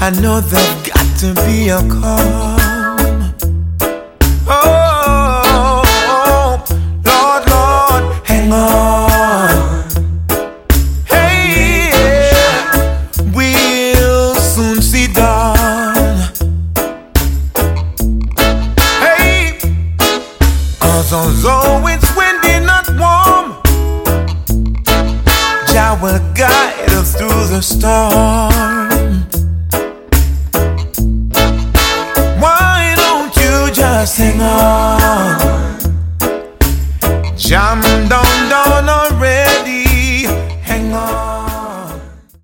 I know there's got to be a calm. Oh, Lord, Lord, hang on. Hey, yeah, we'll soon see dawn. Hey, 'cause although it's windy, not warm, Jah will guide us through the storm. Why don't you just hang on? Jam down.